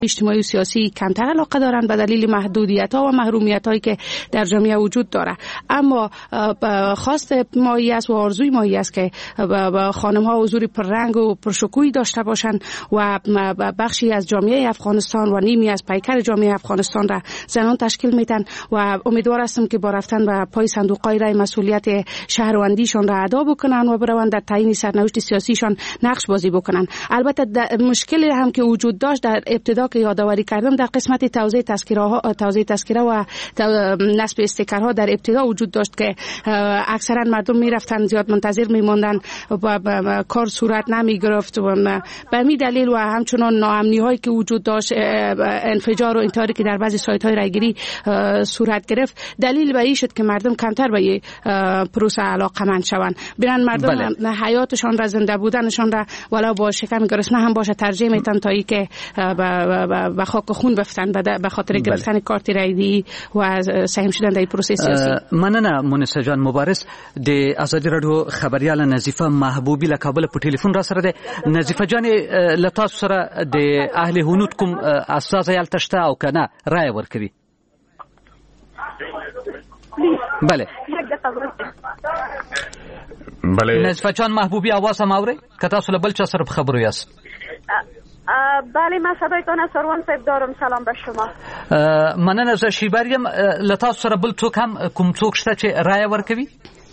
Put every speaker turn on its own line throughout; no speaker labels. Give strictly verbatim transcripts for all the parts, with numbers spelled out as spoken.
اجتماعی و سیاسی کمتر علاقه دارند به دلیل محدودیت ها و محرومیت هایی که در جامعه وجود داره. اما خواست مایی است و آرزوی مایی است که خانم ها حضور پررنگ و پرشکوهی داشته باشند و بخشی از جامعه افغانستان و نیمی از پیکر جامعه افغانستان را زنان تشکیل میدن و امیدوار هستم که با رفتن به پای صندوق‌های رای مسئولیت شهروندیشان را ادا بکنن و بروند در تعیین سرنوشت سیاسیشان نقش بازی بکنن. البته مشکلی هم که وجود داشت در ابتدا که یادآوری کردم در قسمت توزیع تذکره ها توزیع تذکره و نصب استیکرها در ابتدا وجود داشت که اکثرا مردم میرفتن زیاد منتظر میموندن و کار صورت نمی گرفت و به همین دلیل و همچنان ناامنی هایی که وجود داشت، انفجار و انتحاری که در بعضی سایت های رایگیری صورت گرفت، دلیل به این شد که مردم کمتر به این پروسه علاقه‌مند شوند. برن مردم بله. حیاتشان را، زنده بودنشان را ولو با شکم گرسنه هم باشه ترجیح میتن تا ای که به خاک خون بفتن به خاطر گرفتن بله. کارت رایدی و سهم شدن در پروسه سیاسی.
مننه مونسه جان مبارز د آزادی رادیو خبريال نظیفه محبوبی له کابل په ټلیفون را سره ده. نظیفه جان لتا سره د اهل هنود کوم اساس یال تشته او کنه رای ورکوي؟ بله
بله
نظیفه جان محبوبی आवाज هم اوري که تاسو له بل چا سره خبرو یاست؟
بله من صدایتان از سروان صاحب دارم. سلام به شما.
مننه زه شیبریم لتا سره بل څوک هم کوم څوک شته چې رای ورکوي؟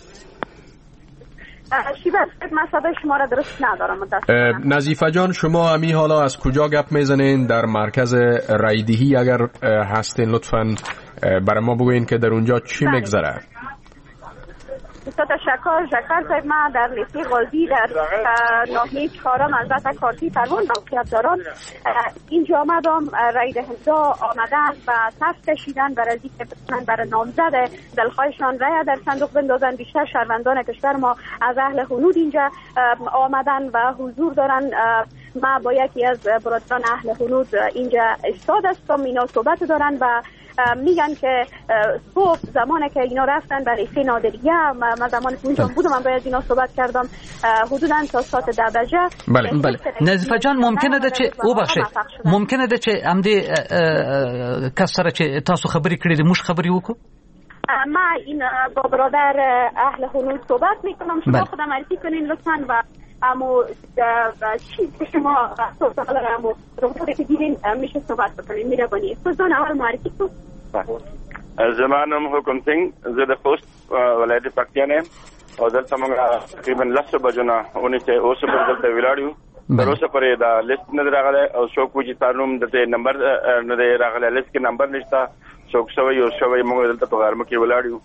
شیبر صاحب من صدای شما را درست ندارم.
نظیفه جان شما امی حالا از کجا گپ میزنین؟ در مرکز رایدهی اگر هستین لطفاً برای ما بگوین که در اونجا چی میگذره؟
بسیار تشکر شکر صاحب. من در لیسه غازی در ناحیه چهارم منزلت کارتی پروان موقعیت دارم. اینجا آمدم رای دهنده آمدن و صف کشیدن برای اینکه بتونن برای نامزد دلخواهشان رای در صندوق بندازن. بیشتر شهروندان کشور ما از اهل هنود اینجا آمدن و حضور دارن. ما با یکی از برادران اهل هنود اینجا ایستاد هستم. اینا صحبت دارن و میگن که صبح زمانی که اینا رفتن برای سه نادریه، من زمانی که اونجا بودم من باید اینا صحبت کردم حدودا تا ساعت ده بجه.
بله بله نظیفه جان ممکنه ده چې او بخشه ممکنه ده چې هم دې کس سره چې تاسو خبرې کړې دي موږ خبرې وکړو؟
ما این با برادر اهل هنود صحبت میکنم. شما خودم معرفی کنین لطفاً و امو چی شما صحبت دارم امو روزی که دیدین میشه صحبت بکنین. میره بانی خودتون اول معرفی کن.
زمانم حکم سنگ زده خوست ولایت پکتیان هم او دلتا منگا تقریبا لسو بجونا اونی چه اوسو پر دلتا ویلاریو بروسه پر دا لیست ندر راغله او شوک وجی تارنوم دلتا نمبر ندر راغله لیست که نمبر نشتا شوک شوی او شوی منگا دلتا تو غرمکی ویلاریو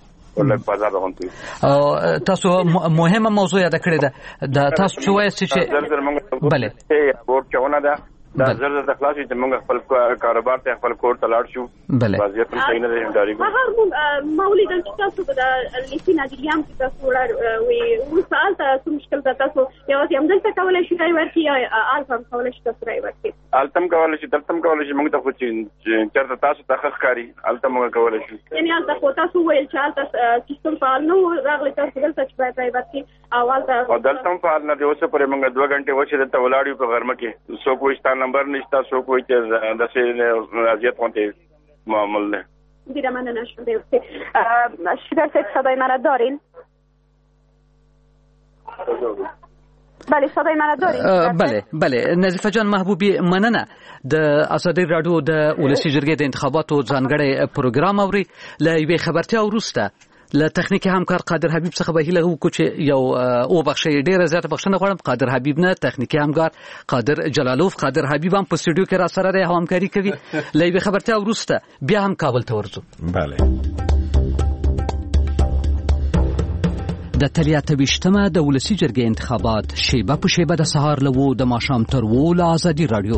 او تاسو مهمه موضوع یاد کړی ده د تاسو چې وایي چې بله
ورته چونه ده دا زړه د خلاصې چې موږ خپل کاروبار ته خپل کور ته لاړ شو وضعیت هم صحیح نه دی اداري کو
مولید چې تاسو د لیسي ناجریام چې تاسو ولر وي وسال تاسو مشکل ده تاسو یوازې هم دلته کولای شئ راي ورکړئ یا الفم کولای شئ تاسو راي ورکړئ؟
التم کولای شئ دلته کولای شئ موږ ته خو چې چېرته تاسو ته ښکاري التم موږ کولای شئ.
یعنی الته خو تاسو ویل چې الته سیستم فعال نه و راغلی تاسو دلته چې باید راي ورکړئ اول ته
دلته هم فعال نه دی. اوس پرې موږ دوه غنټې وشي دلته ولاړ یو په غرمه کې څوک وایي نمبر نشتا سو کوئی چې داسې اذیت وانته معامل نه
دیره من نشده. شیبر صاحب صدای من دارین؟ بله صدای من دارین؟
بله بله نظیفه جان محبوبی مننه. د آزادی رادیو د ولسی جرګې د انتخاباتو ځانګړی پروګرام اوري. له یوې خبرتیا وروسته له تخنیکی همکار قادر حبیب څخه به هیله وکړو چې یو او بخښي ډیره زیاته بخښنه غواړم قادر حبیب نه تخنیکی همکار قادر جلالوف. قادر حبیب هم په سټوډیو کې را سره دی همکاري کوي. له یوې خبرتیا وروسته بیا هم کابل ته ورځو.
بله
د اتلیا تویشتمه د ولسی جرګې انتخابات شیبه په شیبه د سهار لوو د ماښام تر وو له آزادی رادیو.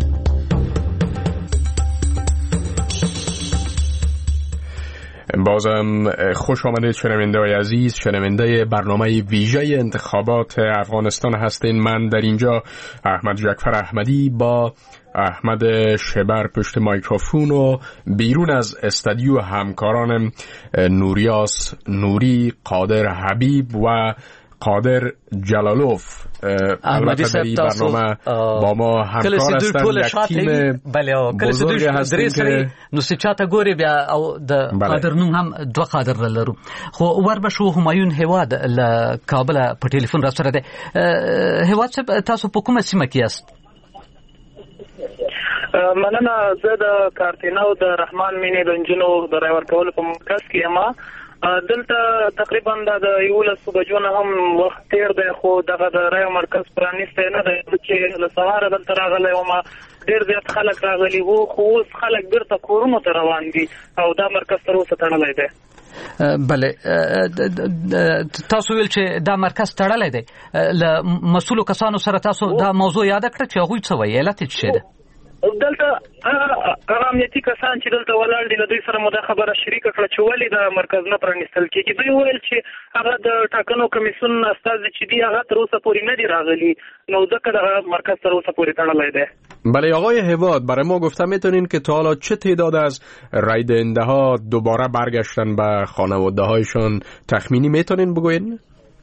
بازم خوش آمدید شنونده‌های عزیز، شنونده برنامه ویژه انتخابات افغانستان هستین. من در اینجا احمد جعفر احمدی با احمد شبر پشت مایکروفون و بیرون از استودیو همکارانم نوریاس نوری، قادر حبیب و قادر جلالوف البته در این برنامه با ما همکار هستند. یک تیم بزرگ هستیم که
نو سچاته ګوري بیا او د قادر نوم هم دوه قادر لرو. خو وربشو همایون هواد له کابل په ټلیفون را سره ده. هواد تاسو په کومه سیمه کې یاست؟
مننه. زه د کارتینو د رحمان مینې د انجنونو د رای ورکولو په مرکز کې یم. دلته تقریبا د یولسو بجو نه هم وخت تیر دی، خو دغه د رای مرکز پرانیستی نه دی چې له سهاره دلته راغلی وم. ډېر زیات خلک راغلي وو، خو اوس خلک بیرته کورونو ته روان دي او دا مرکز تر اوسه تړلی دی.
بله، تاسو ویل چې دا مرکز تړلی دی. له مسؤلو کسانو سره تاسو دا موضوع یاده کړه چې هغوی څه وایي؟ علت یې څه ده؟
دلته هغه امنیتي کسان چې دلته ولاړ دي له دوی سره مو دا خبره شریکه کړه چې ولې دا مرکز نه پرانیستل کېږي. دوی وویل چې هغه د ټاکنو کمیسیون استازي چې دي هغه تر اوسه پورې نه دي راغلي، نو ځکه دغه مرکز تر اوسه پورې تړلی دی.
بله آقای هواد، برای ما گفته میتونین که تا حالا چه تعداد از رای دهنده ها دوباره برگشتن به خانواده هایشان تخمینی میتونین بگوین؟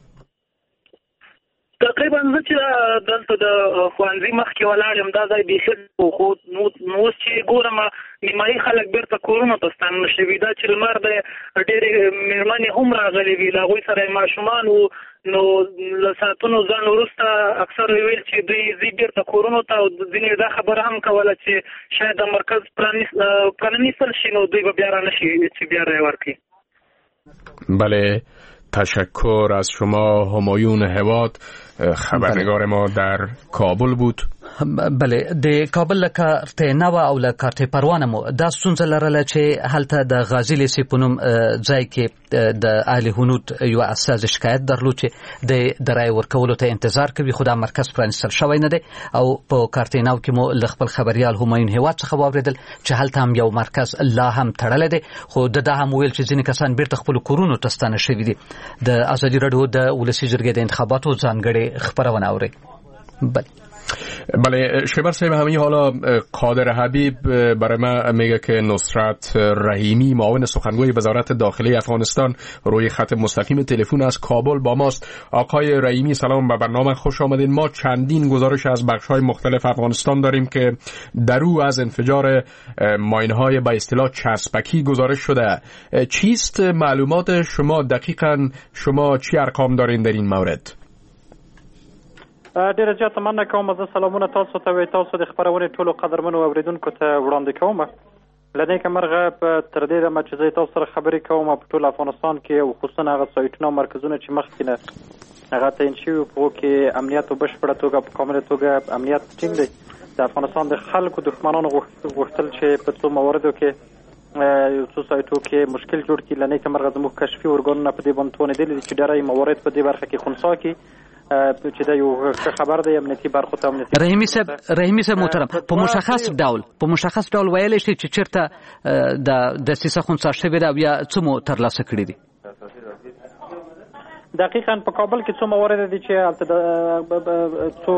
تقریبا زه چې دلته د ښوونځي مخکې ولاړ یم، دا ځای بیخي خو نو اوس چې ګورم نیمایي خلک بیرته کورونو ته ستانه شوي. دا چې لمر دی ډېرې مېرمنې هم راغلي وي، له هغوی سره یې ماشومان وو. نو له ساعتونو ځان وروسته اکثر ویل چې دوی ځي بیرته کورونو ته، او ځینې دا خبره هم کوله چې شاید د مرکز پرانیستل شي نو دوی به بیا را نشي چې بیا رای ورکړي.
بله، تشکر از شما همایون هواد. خبرنگار ما در کابل بود.
بله، د کابل لکه تینو او لکه پروانه مو دا ستونزه لرله چې هلته د غازی لیسې په نوم ځای کې د اهل هنود یو استازي شکایت درلود چې د رای ورکولو ته انتظار کوي، خو دا مرکز پرانیستل شوی نه دی. او په کارتینو کې مو له خپل خبریال همایون هواد څخه واورېدل چې هلته هم یو مرکز لا هم تړلی دی، خو د دا هم ویل چې ځینې کسان بیرته خپلو کورونو ته ستانه شوي دي. د ازادي راډیو د ولسي جرګې د انتخاباتو ځانګړې خبرونه اورئ. بله
بله شبر صاحب، همین حالا قادر حبیب برای من میگه که نصرت رحیمی معاون سخنگوی وزارت داخلی افغانستان روی خط مستقیم تلفن از کابل با ماست. آقای رحیمی سلام، به برنامه خوش آمدین. ما چندین گزارش از بخش‌های مختلف افغانستان داریم که در او از انفجار ماین‌های به اصطلاح چسبکی گزارش شده. چیست معلومات شما؟ دقیقاً شما چی ارقام دارین در این مورد؟
ډیره زیاته مننه کوم. زه سلامونه تاسو ته وی تاسو د خبرونې ټولو قدرمنو اوریدونکو ته وړاندې کوم. لنې کمرغه په تر دې دمه چې زه تاسو سره خبرې کوم په ټول افغانستان کې او خصوصا هغه سایټونه او مرکزونه چې مخکې نه هغه تعین شوي په کې امنیت په بشپړه توګه په کامله توګه امنیت ټینګ دی. د افغانستان د خلکو دښمنانو غوښتل چې په څو مواردو کې یو څو سایټو کې مشکل جوړ کړي. لنې کمرغه زموږ کشفي ارګانونه په دې باندې توانېدلي چې ډېری موارد په دې برخه کې خنثی کړي چې دا یو خبر دی امنیتي برخو ته. امنیتي
رحیمی صاحب رحیمی صاحب محترم، په مشخص ډول په مشخص ډول ویلی شي چې چیرته د دسیسه خنثی شوې ده بیا څه مو ترلاسه کړي دي؟
دقیقاً په کابل کې څو موارد دي چې هلته څو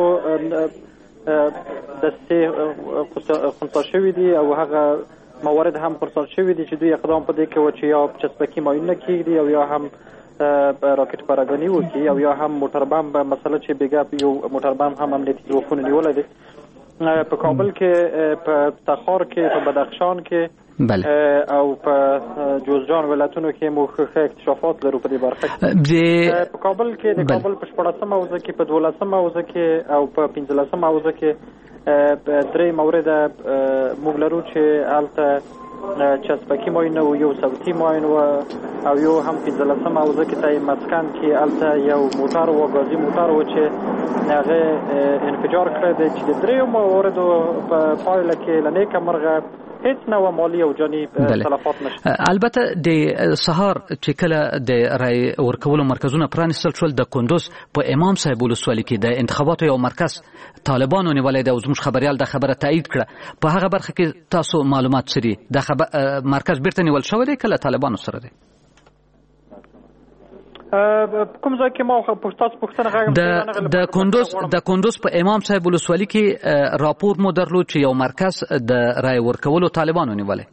دسیسې خنثی شوي دي او هغه موارد هم خنثی شوي دي چې دوی اقدام په دې کې و چې یا چسبکي ماینونه کېږدي او یا هم راکټ پاراګاني وکړي او یا هم موټر بم به مسله چې بیګا یو موټر بم هم امنیتي ځواکونه نیولی دی. په کابل کې، په تخار کې، په بدخشان کې او په جوزجان ولایتونو کې مو ښه اکتشافات لرو په دې برخه کې. په کابل کې د کابل په شپاړسمه حوزه کې، په دولسمه حوزه کې او په پنځلسمه حوزه کې درې مورده موږ لرو چې هلته چسبکی ماین و یو صوتی ماین و او یو هم پنځلسمه حوزه کې تای مسکن کې هلته یو موټر و غازي موټر و چې هغه انفجار کړی دی چې د دریو مواردو په پایله کې له نیکه مرغه هیڅ نوع مالی او جانی تلفات نشته.
البته د سهار چې کله د رای ورکولو مرکزونه پرانیستل شول د کندوز په امام صاحب ولسوالۍ کې د انتخاباتو یو مرکز طالبانو نیولې ده او زموږ خبریال د خبره تایید کړه. په هغه برخه کې تاسو معلومات څه دي؟ د مرکز بیرته نیول شوی دی کله طالبانو سره دی؟
کوم ځای کې ما پوښتنه پوښتنه غواړم
د کندوز د کندوز په امام صاحب ولسوالۍ کې راپور مو درلود چې یو مرکز د رای ورکولو طالبانو نیولې.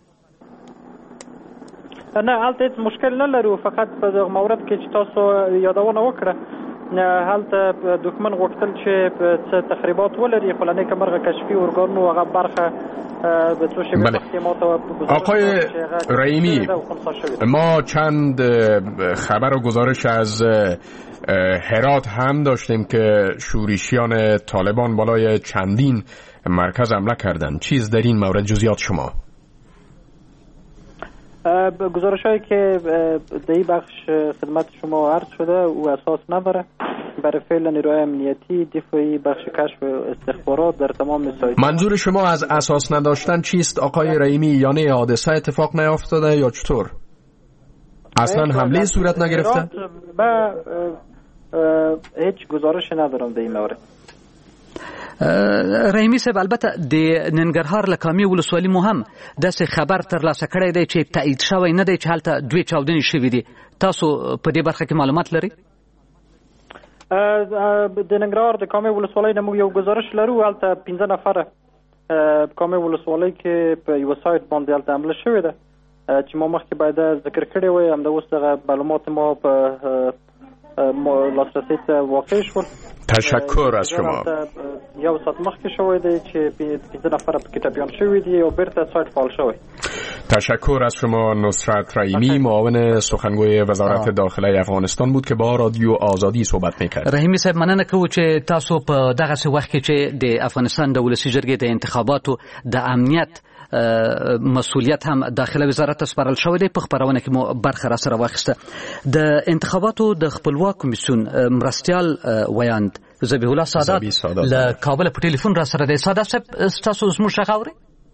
نه هلته هیڅ مشکل نه لرو، فقط په دغه مورد کې چې تاسو یادونه وکړه هلته دښمن غوښتل چې څه تخریبات ولري، خو له نیکه مرغه کشفي ارګانونو هغه برخه به څو شیبې مخکې ما ته
آقای رحیمی، ما چند خبر و گزارش از هرات هم داشتیم که شورشیان طالبان بالای چندین مرکز حمله کردند. چیز در این مورد جزئیات شما؟
گزارش هایی که در این بخش خدمت شما عرض شده او اساس نداره. برای فعل نیروهای امنیتی دفاعی بخش کشف استخبارات در تمام سایت.
منظور شما از اساس نداشتن چیست آقای رحیمی؟ یعنی حادثه اتفاق نیافتاده یا چطور؟ اصلا حمله صورت نگرفته؟
با هیچ گزارش ندارم در این مورد.
رحیمی صاحب، البته د ننګرهار له کامې ولسوالۍ مو هم داسې خبر ترلاسه کړی دی چې تایید شوی نه دی چې هلته دوې چاودنې شوي دي. تاسو په دې برخه کې معلومات لرئ؟
د ننګرهار د کامې ولسوالۍ نه موږ یو گزارش لرو، هلته پنځه نفره کامې ولسوالۍ کې په یوه سایت باندې هلته حمله شوې ده چې ما مخکې باید ذکر کړی وای. همدا اوس دغه معلومات ما په لاسرسی ته واقع شول.
تشکر از شما.
یو ساعت مخکې شوی دی چې پنځه نفره پکې ټپیان شوي دي او بیرته سایت فعال شوی.
تشکر از شما. نصرت رحیمی، معاون سخنگوی وزارت داخله افغانستان بود که با رادیو آزادی صحبت میکرد.
رحیمی صاحب، مننه کوو چې تاسو په دغه وخت کې چې د افغانستان د ولسی جرګې د انتخاباتو د امنیت مسؤلیت هم داخله وزارت سپارل شوی دی، په خبرونه کې مو برخه را سره واخیسته. د انتخاباتو د خپلواک کمیسیون مرستیال ویاند ذبیح الله سادات له کابل په ټلیفون را سره دی. سادات صاحب، تاسو زموږ غږ اورئ؟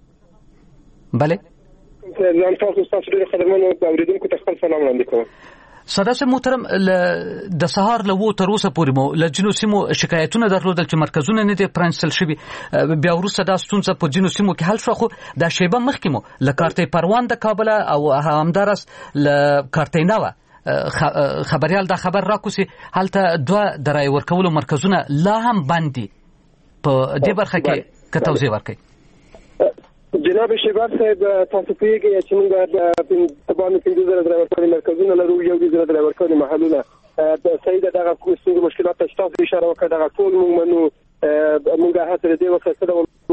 بله،
زه تاسو تاسو ډېر خدمتونو اوریدونکو ته خپل سلام وړاندې کوم.
سادات صاحب محترم، د سهار له وو تر اوسه پورې مو له ځینو سیمو شکایتونه درلودل چې مرکزونه نه دي پرانیستل شوي، بیا وروسته دا ستونزه په ځینو سیمو کې حل شوه، خو دا شیبه مخکې مو له کارتۍ پروان د کابل او همداراز له کارتۍ نوه خبریال دا خبر راکوسي هلته دوه د رای ورکولو مرکزونه لا هم بند دي. په دې برخه کې که توضیح ورکړئ.
جناب شیبر صاحب، تاسو پوهیږئ چې موږ د باندې پنځه زره د رای ورکونې مرکزونه لرو، یو زره د رای ورکونې محلونه. صحیح ده، دغه ستونزې مشکلات ته تاسو اشاره وکړه، دغه ټول موږ منو. موږ هڅه لرو دې وخت سره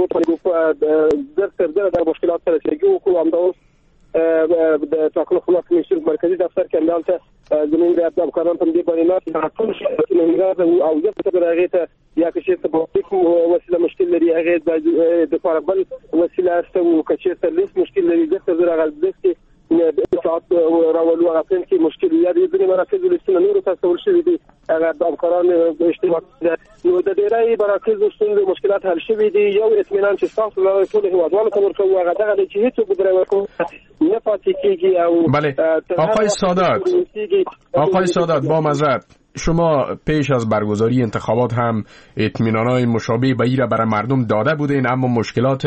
زر تر زره د مشکلات سره سرګي وکړو. همدا اوس د ټاکنو خپلواک کمیسیون مرکزي دفتر کې همدلته زموږ د همکاران په دې باندې ناست دغه ټول شکایتونه او زه په هغې ته یا که چېرته بوتیک وسیله مشکل لري هغې دپاره بل وسیله استوو، که چېرته لیست مشکل لري زه تر زه هغه لیست کې د اطلاعات راولو، هغه پرنټ کې مشکل یا د ځینې مراکزو لیستونه نورو ته استول شوي دي، هغه د همکاران اشتراک ده. نو د ډېری مراکزو ستونزې مشکلات حل شوي دي. یو اطمینان چې ستاسو له ټولو هېوادوالو ته ورکوو هغه دغه دی چې هېڅوک د رای ورکوونکو نه پاتې کېږي. او
بله آقای سادات، آقای سادات با معذرت، شما پیش از برگزاری انتخابات هم اطمینانات مشابه به این را برای مردم داده بودین، اما مشکلات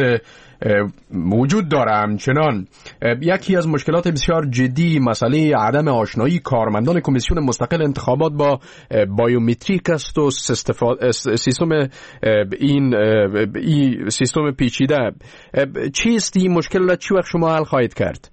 موجود داره. همچنان یکی از مشکلات بسیار جدی مسئله عدم آشنایی کارمندان کمیسیون مستقل انتخابات با بایومتریک است و سیستم این این سیستم پیچیده. چیست این مشکل را چی وقت شما حل خواهید کرد؟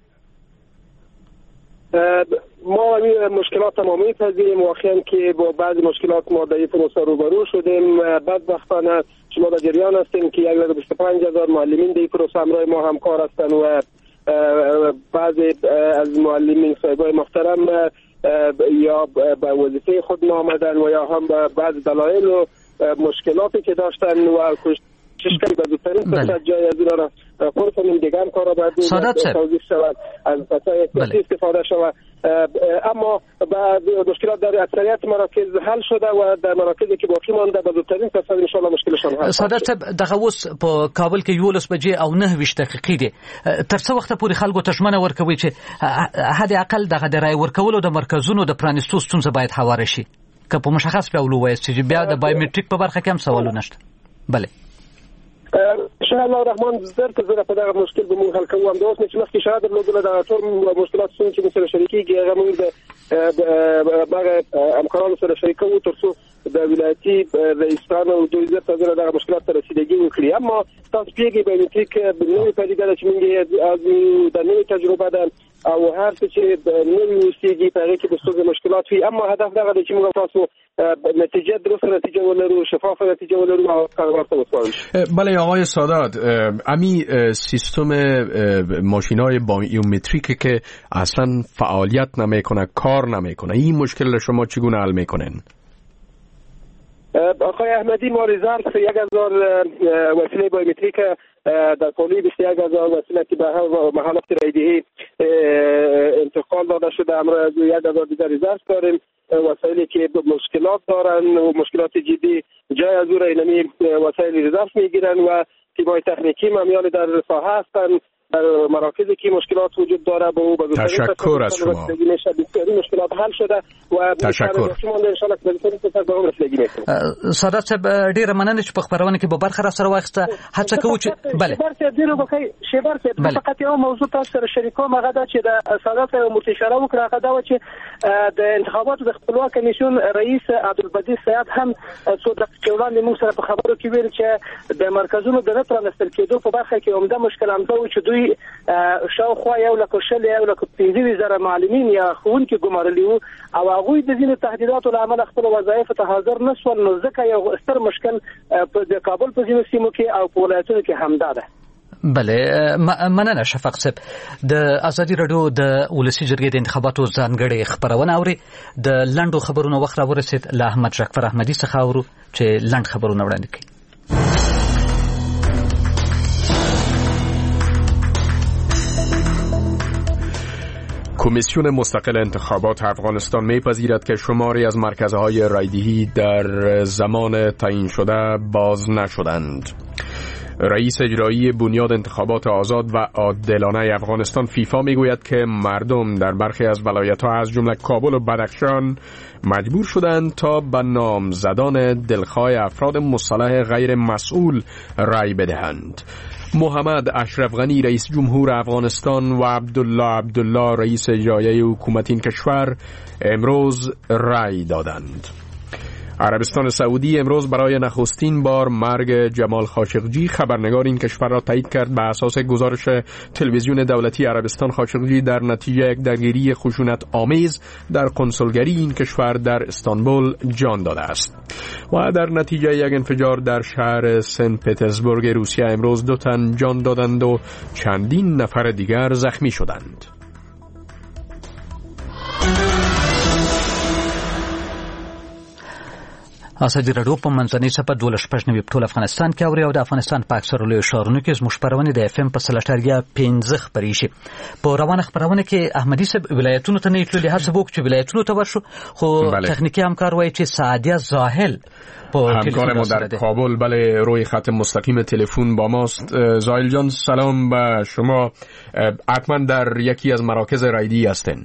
ما این مشکلات تمامی پذیریم. واقعا که با بعضی مشکلات ما در این پروسه روبرو شدیم. بدبختانه شما در جریان هستیم که یک و بیست و پنج هزار معلمین در این پروسه همراه ما همکار هستند و بعضی از معلمین صاحبای محترم یا به وظیفه خود نآمدن و یا هم بعض دلایل و مشکلاتی که داشتن و چشکری به زودترین فرصت جای از اینا را پر کنیم. دیگه هم کار را باید توضیح شود، از فضای احتیاطی استفاده شود. اما مشکلات در اکثریت مراکز حل شده و در مراکزی که باقی مانده به زودترین فرصت ان شاء الله مشکلشان حل.
سادات صاحب، دغه اوس په کابل کې یولس بجې او نه ویشت دقیقې دي. تر څه وخته پورې خلکو ته ژمنه ورکوي چې حد اقل دغه د رای ورکولو د مرکزونو د پرانیستو ستونزه باید هواره شي؟ که په مشخص ډول ووایاست چې بیا د بایومتریک په برخه کې هم سوالونه شته. بله
ان شاء الله الرحمن زر ته زره په دغه مشکل به موږ حل کوو. همدا اوس چې مخکې شاید درلودله دغه ټول مشکلات څومره چې موږ سره شریکېږي هغه موږ د هغه همکارانو سره شریکوو تر څو د ولایتي رئیسان او دوی زر ته زره دغه مشکلات ته رسیدګي وکړي. اما تاسو پوهېږئ بایومتریک نوې پدیده ده چې موږ یې د نوې تجربه ده او هر څه چې نوی اوسېږي په هغې کې د ستونزې مشکلات وي. اما هدف دغه دی چې موږ تاسو نتیجه درست نتیجه ولرو، شفاف نتیجه ولرو و کاربر ته وسپارل شي.
بله آقای سادات، امی سیستم ماشین‌های بایومتریک که اصلا فعالیت نمیکنه، کار نمیکنه، این مشکل شما چگونه حل میکنین؟
آقای احمدی ما ریزرو یک هزار وسیله بایومتریک در پولی بیست و یک هزار وسیله که به محلات رایدهی انتقال داده شده، امروز یک هزار دیگر ریزرو داریم. وسایلی که مشکلات دارن و مشکلات جدی جای از او را اینمی وسایل ریزرو میگیرن و تیم‌های تکنیکی ممیال در ساحه هستن، در مراکزی که مشکلات وجود داره با او بزرگترین
تشکر از شما.
بسیاری مشکلات حل شده و
تشکر.
شما ان شاء الله که بهترین تصمیم به رسیدگی میکنیم.
سادات صاحب ډیره مننه چې په خبرونه کې به برخه را سره واخیسته. هڅه کوو چې بله
شبر صاحب ډیره بخیر شبر صاحب فقط یو موضوع تاسو سره شریکوم، هغه دا چې د سادات صاحب متشاره وکړه، هغه دا و چې د انتخاباتو د خپلواک کمیسیون رئیس عبدالبدی سیاد هم څو دقیقې وړاندې موږ سره په خبرو کې ویل چې د مرکزونو د نه پرانستل کېدو په برخه کې عمده مشکل همدا و چې دوی شاوخوا یو لکه شل یو لکه پنځه زره معلمین یا ښوونکي ګمارلي وو او هغوی د ځینو تهدیداتو له امله خپل وظایفو ته حاضر نه شول. نو ځکه یو ستر مشکل د کابل په ځینو سیمو کې او په ولایتونو کې همدا ده.
بله مننه شفق صاحب. د ازادي راډیو د ولسی جرګې د انتخاباتو ځانګړې خبرونه اوري. د لنډو خبرونو وخت را ورسید. له احمد جعفر احمدي څخه اورو چې لنډ خبرونه وړاندې کړي.
کمیسیون مستقل انتخابات افغانستان میپذیرد که شماری از مرکزهای رایدهی در زمان تعیین شده باز نشدند. رئیس اجرایی بنیاد انتخابات آزاد و عادلانه افغانستان فیفا میگوید که مردم در برخی از ولایت‌ها از جمله کابل و بدخشان مجبور شدند تا به نامزدان دلخواه افراد مصالح غیر مسئول رأی بدهند. محمد اشرف غنی رئیس جمهور افغانستان و عبدالله عبدالله رئیس اجرایی حکومت این کشور امروز رأی دادند. عربستان سعودی امروز برای نخستین بار مرگ جمال خاشقجی خبرنگار این کشور را تایید کرد. به اساس گزارش تلویزیون دولتی عربستان، خاشقجی در نتیجه یک درگیری خشونت آمیز در کنسولگری این کشور در استانبول جان داده است و در نتیجه یک انفجار در شهر سن پترزبورگ روسیه امروز دو تن جان دادند و چندین نفر دیگر زخمی شدند.
ازادي راډیو په منځنۍ صفحه دوه شپږ نوي ټول افغانستان کې اوري او د افغانستان په اکثرو لویو ښارونو کې زموږ خپرونې د اف ام په سل اټاریا پنځه خپرې شي. په روانه خپرونه کې احمدي صاحب ولایتونو ته نه تللی، هڅه وکړو چې ولایتونو ته ورشو، خو تخنیکی همکار وایي چې سعدیه زاهل
همکار ما در کابل بله روی خط مستقیم تلفن با ماست. زاهل جان سلام به شما. حتما در یکی از مراکز رایدی هستین.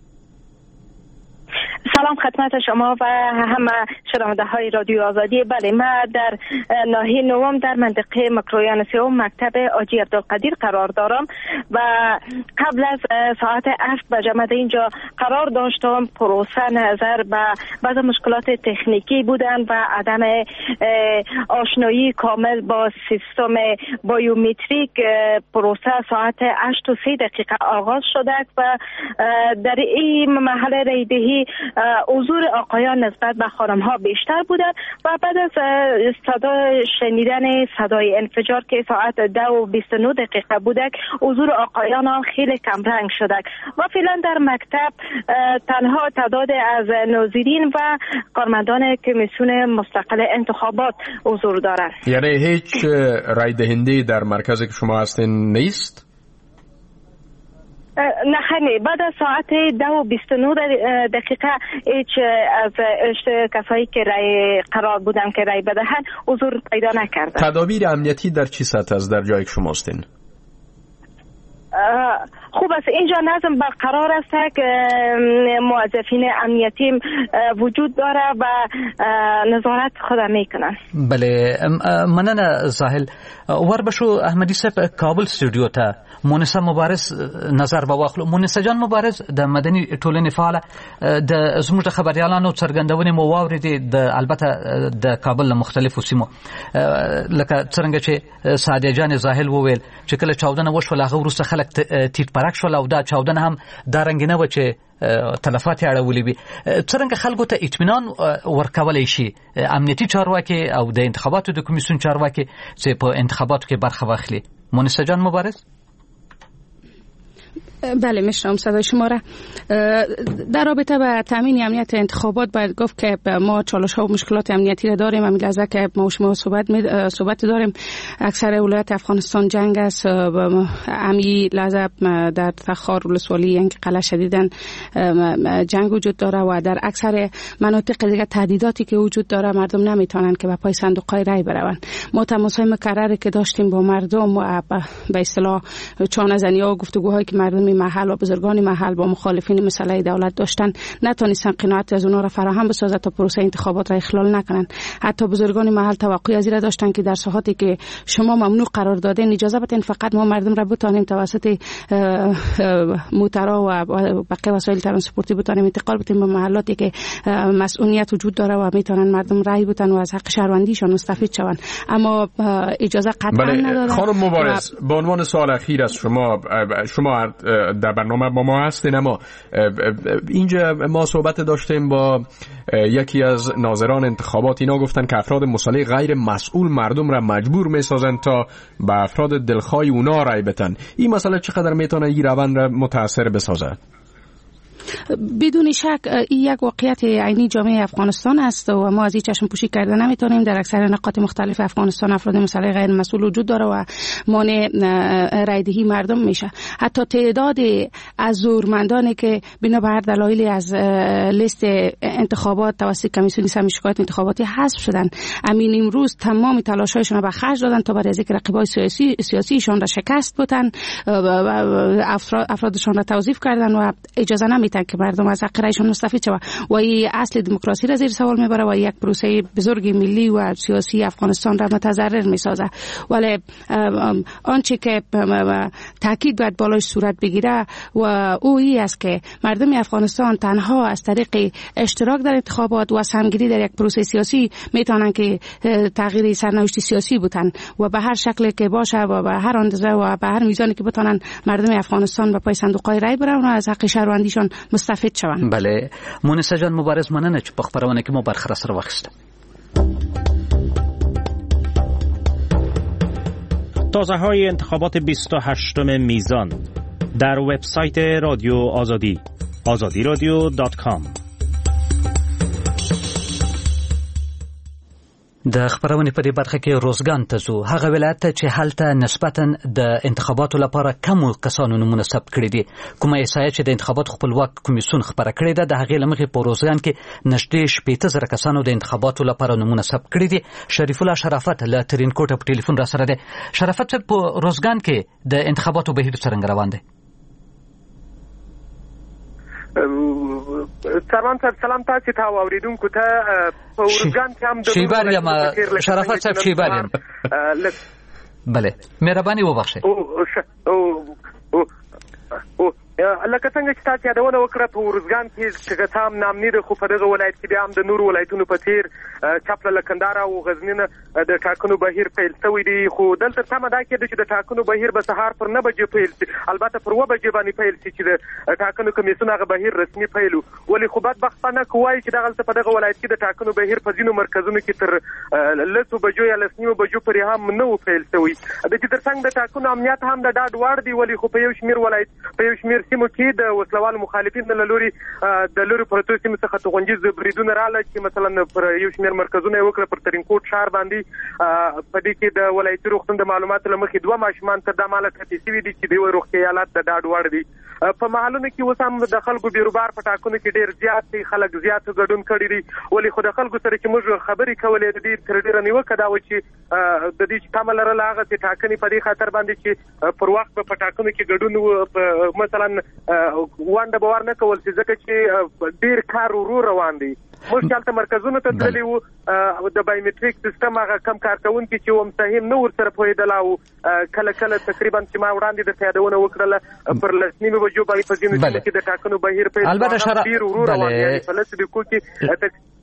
سلام خدمت شما و همه شنونده های رادیو آزادی. بله، ما در ناحیه نوام در منطقه مکرویان سوم مکتب آجی عبدالقدیر قرار دارم و قبل از ساعت هفت بجمع اینجا قرار داشتم. پروسه نظر به بعض مشکلات تکنیکی بودن و عدم آشنایی کامل با سیستم بایومتریک. پروسه ساعت هشت و سی دقیقه آغاز شده و در این محل رایدهی حضور آقایان نسبت به خانم‌ها بیشتر بودند و بعد از صدا شنیدن صدای انفجار که ساعت ده و بیست و نه دقیقه بودک، حضور آقایان ها خیلی کم رنگ شدک و فعلا در مکتب تنها تعداد از ناظرین و کارمندان کمیسیون مستقل انتخابات حضور دارند.
یعنی هیچ رای دهنده در مرکزی که شما هستین نیست؟
نه خیلی بعد از ساعت ده و بیست و نه دقیقه هیچ از کسایی که رای قرار بودن که رای بدهند حضور پیدا نکردند.
تدابیر امنیتی در چی سطح است در جایی که شما هستین؟
خوب است، اینجا نظم برقرار است که موظفین امنیتی وجود داره و نظارت خود میکنن.
بله مننه زاهل. ور بشو احمدی صاحب کابل استودیو ته مونسه مبارز نظر واخلو. مونسه جان مبارز د مدني ټولنې فعاله د زموږ د خبريالانو څرګندونې مو واوریدې د البته د کابل له مختلفو سیمو لکه څنګه چې سعدیه جان زاهل وویل چې کله چاودنه وشوه هغه وروسته خلک تیت پرست برعکس شول او دا چاودنه هم دا رنګ نه و چې تلفات یې اړولې وي. څرنګه خلکو ته اطمینان ورکولی شي امنیتي چارواکي او د انتخاباتو د کمیسیون چارواکي چې په انتخاباتو کې برخه واخلي؟ مونسه جان مبارز.
بله میشنم صدای شما را. در رابطه با تامین امنیت انتخابات باید گفت که ما چالش ها و مشکلات امنیتی را داریم. همین لحظه که ما و شما صحبت صحبت داریم، اکثر ولایت افغانستان جنگ است. همین لحظه در تخار ولسوالی یعنی قلعه شدیدن جنگ وجود داره و در اکثر مناطق دیگه تهدیداتی که وجود داره مردم نمیتونن که به پای صندوق‌های رای بروند. ما تماس‌های مکرری که داشتیم با مردم و به اصطلاح چانه‌زنی‌ها و گفتگوهایی که مردم محل و بزرگان محل با مخالفین مسئله دولت داشتن نتونستن قناعت از اونها را فراهم بسازد تا پروسه انتخابات را اخلال نکنن. حتی بزرگان محل توقعی از این داشتن که در ساحاتی که شما ممنوع قرار دادین اجازه بدین فقط ما مردم را بتونیم توسط موترها و بقیه وسایل ترانسپورتی بتونیم انتقال بدیم به محلاتی که مسئولیت وجود داره و میتونن مردم رای بدن و از حق شهروندیشان مستفید شوند، اما اجازه قطعا ندادن.
خانم مبارز، به عنوان سوال اخیر از شما، شما در برنامه با ما هستین، اما اینجا ما صحبت داشتیم با یکی از ناظران انتخابات. اینا گفتن که افراد مسلح غیر مسئول مردم را مجبور میسازن تا به افراد دلخواه اونا رای بدن. این مسئله چقدر میتونه این روند را متاثر بسازه؟
بدون شک این یک واقعیت عینی جامعه افغانستان است و ما از این چشم پوشی کرده نمیتونیم. در اکثر نقاط مختلف افغانستان افراد مسلح غیر مسئول وجود داره و مانع رایدهی مردم میشه. حتی تعداد از زورمندانی که بنا به هر دلایلی از لیست انتخابات توسط کمیسیون ثبت شکایت انتخاباتی حذف شدن، امین امروز تمام تلاش‌هایشان را به خرج دادن تا برای ذکر رقیبای سیاسی سیاسیشان را شکست بدن، افرادشان را توظیف کردن و اجازه نمیدن که مردم از حق رایشان مستفید شوند و این اصل دموکراسی را زیر سوال میبره و یک پروسه بزرگ ملی و سیاسی افغانستان را متضرر میسازه. ولی آنچه که تاکید باید بالاش صورت بگیره و او این است که مردم افغانستان تنها از طریق اشتراک در انتخابات و سهمگیری در یک پروسه سیاسی میتونن که تغییر سرنوشت سیاسی بتن و به هر شکلی که باشه و به هر اندازه و به هر میزانی که بتونن مردم افغانستان به پای صندوق‌های رای برن و از حق شهروندیشان مستفید شوند.
بله، مونسه جان مبارز، مننه چې په خبرونه کې مو برخه سره واخیسته.
تازه های انتخابات بیست و هشتم میزان در وبسایت رادیو آزادی آزادی رادیو دات کام.
د خبرونې په دې برخه کې روزګان ته ځو. هغه ولایت ته چې هلته نسبتاً د انتخاباتو لپاره کمو کسانو نومونه ثبت کړي دي. کومه احصایه چې د انتخاباتو خپلواک کمیسیون خبره کړې ده، د هغې له مخې په روزګان کې نږدې شپېته زره کسانو د انتخاباتو لپاره نومونه ثبت کړي دي. شریف الله شرافت له ترینکوټه په ټلیفون را سره دی. شرافت صاحب، په روزګان کې د انتخاباتو بهیر څرنګه روان دی؟
سلام صاحب، سلام تاسو ته او اوریدونکو ته. په ورځګان کې هم د
شیبار یم شرافت صاحب، شیبار یم. بله، مهرباني وبخښئ.
او او او لکه څنګه چې تاسو یادونه وکړه، په ورځګان کې چې تام نامنی د خو په دغه ولایت کې بیا هم د نورو ولایتونو په څیر چپله لکنداره او غزنین د ټاکنو بهیر پیل شوی دی. خو دلته تمه دا کېده چې د ټاکنو بهیر به سهار پر نه بجې پیل شي، البته پر اوه بجې باندې پیل شي چې د ټاکنو کمیسیون هغه بهیر رسمي پیل و. ولې خو بدبختانه کوایي چې دغلته په دغه ولایت کې د ټاکنو بهیر په ځینو مرکزونو کې تر لسو بجو یا لس نیمو بجو پورې هم نه و پیل شوی. د چې ترڅنګ د ټاکنو امنیت هم د ډاډ وړ دی. ولې خو په یو شمېر ولایت په یو شمېر سیمو کې د وسلوالو مخالفین له لوري د لوري پرتو سیمو څخه توغندیز بریدونه رااله چې مثلا پر یو شمېر مرکزونه یې وکړه پر ترینکوټ ښار باندې. په دې کې د ولایتي روغتون د معلوماتو له مخې دوه ماشومان تر دا ماله ټپي شوي دي چې د یوه روغتیایي حالت د ډاډ وړ دي. په محلونو کې اوس هم د خلکو بیروبار په ټاکنو کې ډېر زیات دی، خلک زیات ګډون کړي دي. ولې خو د خلکو سره چې موږ خبرې کولې د دې تر ډېره نیوکه دا وه چې د دې چې تمه لرله هغسې ټاکنې په دې خاطر باندې چې پر وخت به په ټاکنو کې ګډون مثلا وانډه به ور نه کول شي، ځکه چې ډېر کار ورو روان دی. موږ چې هلته مرکزونو ته تللي وو، د بایومټریک سیسټم هغه کم کارکوونکي چې وم سهم نه ورسره پوهېدل او کله کله تقریبا چې ما وړاندې درته یادونه وکړله پر لس نیمې بجو باندې په ځینو سیمو کې د ټاکنو بهیر پیل ډېر ورو روان دی. په لسو دقیقو کې